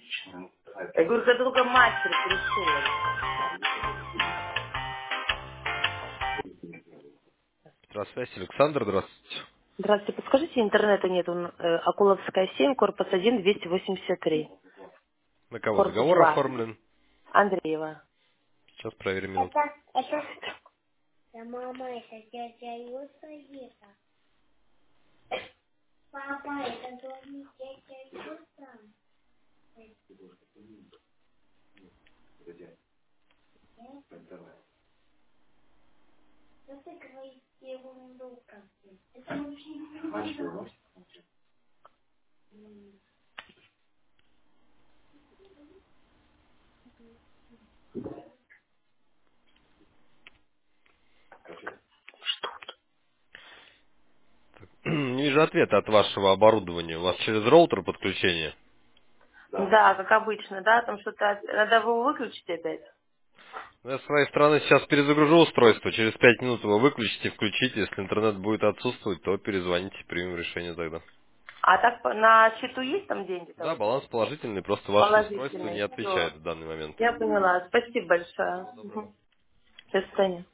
Я говорю, когда только мастер пришел. Здравствуйте, Александр, здравствуйте. Здравствуйте, подскажите, интернета нет, Акуловская 7, корпус 1, 283. На кого Корпус договор 2. оформлен? Андреева. Сейчас проверим минутку. Это Мама, это дядя Юса Гита. Папа, это твой дядя Юса. Что ты говоришь ерунду как-то? Это вообще не важно. Не вижу ответа от вашего оборудования. У вас через роутер подключение? да, как обычно, да, там что-то, надо его выключить опять. Ну, я с своей стороны сейчас перезагружу устройство. Через 5 минут его выключите, включите. Если интернет будет отсутствовать, то перезвоните, примем решение тогда. А так на счету есть там деньги-то Да, уже? баланс положительный, просто ваше устройство не Положительные. Все. отвечает в данный момент. Я поняла. Спасибо большое. Всего доброго. Мгм. До свидания.